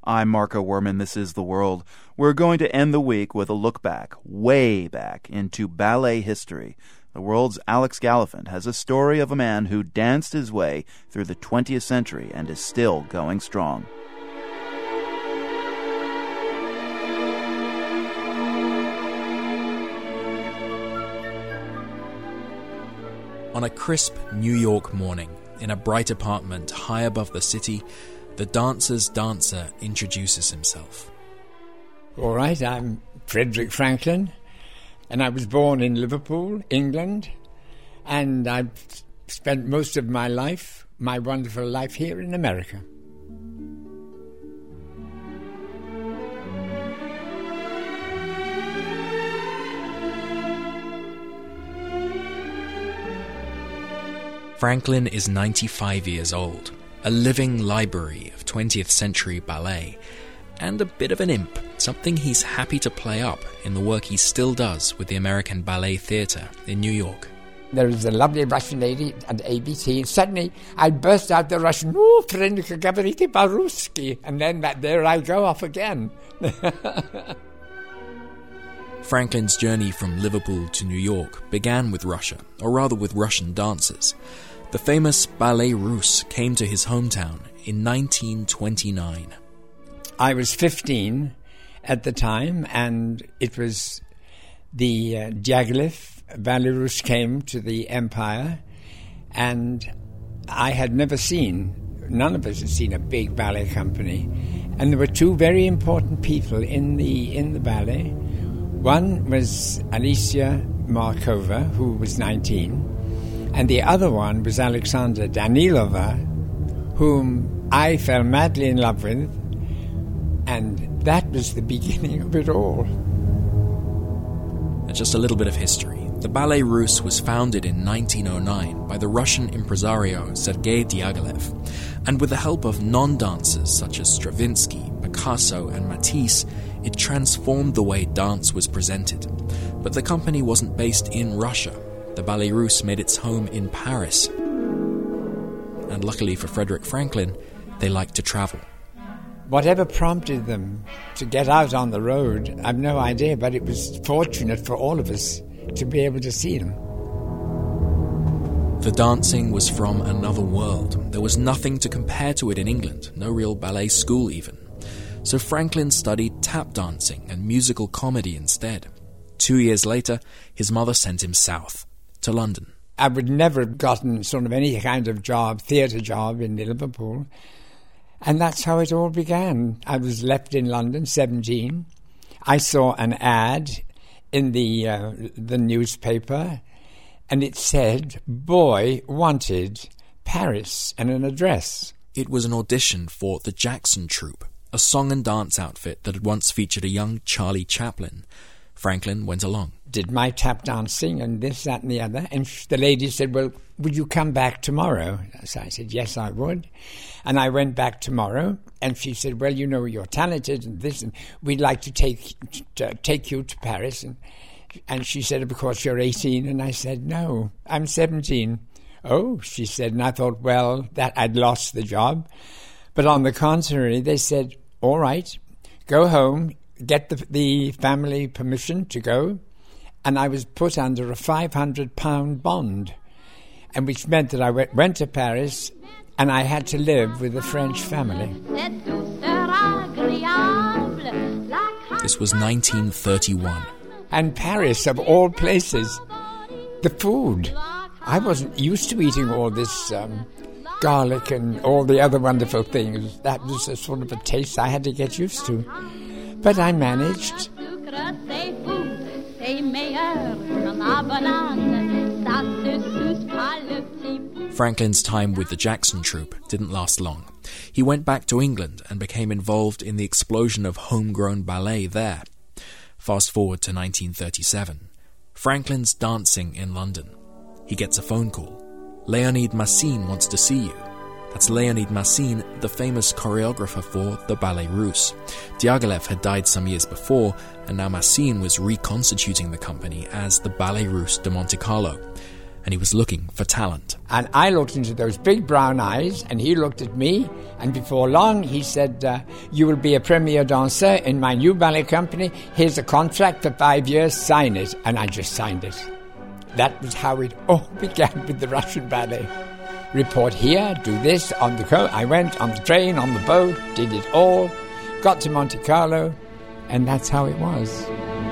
I'm Marco Werman. This is The World. We're going to end the week with a look back, way back, into ballet history. The World's Alex Gallafent has a story of a man who danced his way through the 20th century and is still going strong. On a crisp New York morning, in a bright apartment high above the city, the dancer's dancer introduces himself. All right, I'm Frederick Franklin, and I was born in Liverpool, England, and I've spent most of my life, my wonderful life, here in America. Franklin is 95 years old, a living library of 20th century ballet, and a bit of an imp, something he's happy to play up in the work he still does with the American Ballet Theatre in New York. There was a lovely Russian lady at ABC, and suddenly I burst out the Russian, "Oh, Frederick Gavriti Baruski," and then there I go off again. Franklin's journey from Liverpool to New York began with Russia, or rather with Russian dancers. The famous Ballet Russe came to his hometown in 1929. I was 15 at the time, and it was the Diaghilev Ballet Russe came to the Empire, and I had never seen, none of us had seen a big ballet company, and there were two very important people in the ballet. One was Alicia Markova, who was 19, and the other one was Alexandra Danilova, whom I fell madly in love with, and that was the beginning of it all. And just a little bit of history. The Ballet Russe was founded in 1909 by the Russian impresario Sergei Diaghilev, and with the help of non-dancers such as Stravinsky, Picasso and Matisse, it transformed the way dance was presented. But the company wasn't based in Russia. The Ballet Russe made its home in Paris. And luckily for Frederick Franklin, they liked to travel. Whatever prompted them to get out on the road, I've no idea, but it was fortunate for all of us to be able to see them. The dancing was from another world. There was nothing to compare to it in England, no real ballet school even. So Franklin studied tap dancing and musical comedy instead. 2 years later, his mother sent him south, to London. I would never have gotten sort of any kind of job, theatre job in Liverpool. And that's how it all began. I was left in London, 17. I saw an ad in the newspaper, and it said, "Boy wanted, Paris," and an address. It was an audition for the Jackson Troupe, a song and dance outfit that had once featured a young Charlie Chaplin. Franklin went along. Did my tap dancing and this, that and the other. And the lady said, "Well, would you come back tomorrow?" So I said, "Yes, I would." And I went back tomorrow, and she said, "Well, you know, you're talented and this, and we'd like to take you to Paris." And she said, "Of course, you're 18. And I said, "No, I'm 17. "Oh," she said, and I thought, well, that I'd lost the job. But on the contrary, they said, "All right, go home, get the family permission to go." And I was put under a £500 bond, and which meant that I went to Paris, and I had to live with a French family. This was 1931. And Paris, of all places, the food. I wasn't used to eating all this garlic and all the other wonderful things. That was a sort of a taste I had to get used to. But I managed. Franklin's time with the Jackson Troupe didn't last long. He went back to England and became involved in the explosion of homegrown ballet there. Fast forward to 1937. Franklin's dancing in London. He gets a phone call. Leonid Massine wants to see you. That's Leonid Massine, the famous choreographer for the Ballet Russe. Diaghilev had died some years before, and now Massine was reconstituting the company as the Ballet Russe de Monte Carlo. and he was looking for talent. And I looked into those big brown eyes, and he looked at me, and before long he said, you will be a premier dancer in my new ballet company. Here's a contract for 5 years, sign it. And I just signed it. That was how it all began with the Russian ballet. Report here, do this, on the coast. I went on the train, on the boat, did it all, got to Monte Carlo, and that's how it was.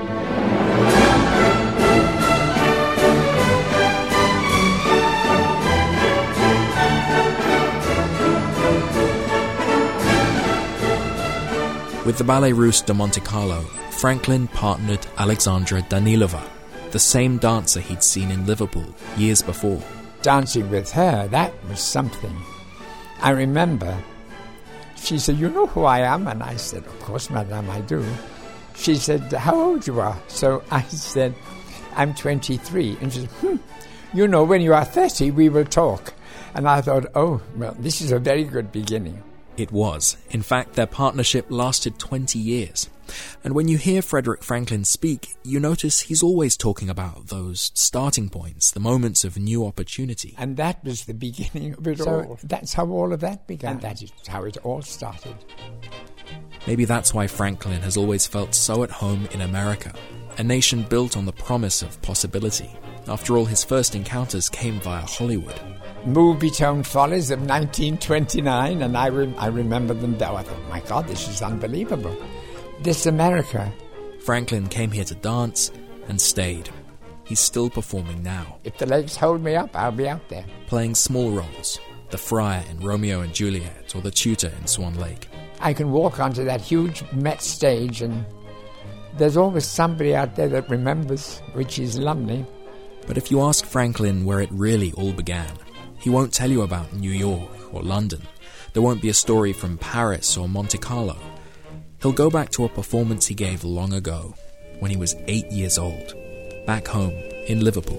With the Ballet Russe de Monte Carlo, Franklin partnered Alexandra Danilova, the same dancer he'd seen in Liverpool years before. Dancing with her, that was something. I remember, she said, you know who I am? And I said, of course, madame, I do. She said, how old you are? So I said, I'm 23. And she said, you know, when you are 30, we will talk. And I thought, oh, well, this is a very good beginning. It was. In fact, their partnership lasted 20 years. And when you hear Frederick Franklin speak, you notice he's always talking about those starting points, the moments of new opportunity. And that was the beginning of it all. That's how all of that began. And that is how it all started. Maybe that's why Franklin has always felt so at home in America, a nation built on the promise of possibility. After all, his first encounters came via Hollywood. Movie Tone Follies of 1929, and I remember them. I thought, my God, this is unbelievable. This America. Franklin came here to dance and stayed. He's still performing now. If the legs hold me up, I'll be out there. Playing small roles, the friar in Romeo and Juliet or the tutor in Swan Lake. I can walk onto that huge Met stage and there's always somebody out there that remembers, which is lovely. But if you ask Franklin where it really all began, he won't tell you about New York or London. There won't be a story from Paris or Monte Carlo. He'll go back to a performance he gave long ago, when he was 8 years old, back home in Liverpool.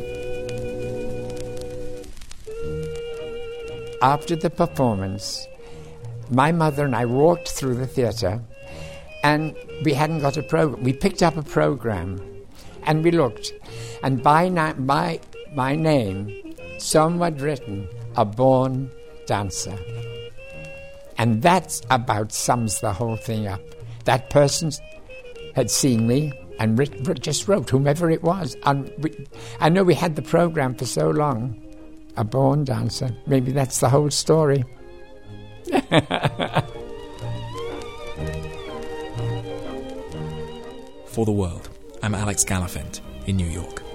After the performance, my mother and I walked through the theatre, and we hadn't got a program. We picked up a program, and we looked, and by my name, someone had written, a born dancer. And that about sums the whole thing up. That person had seen me and just wrote, whomever it was. And I know we had the program for so long. A born dancer. Maybe that's the whole story. For the World, I'm Alex Gallafent in New York.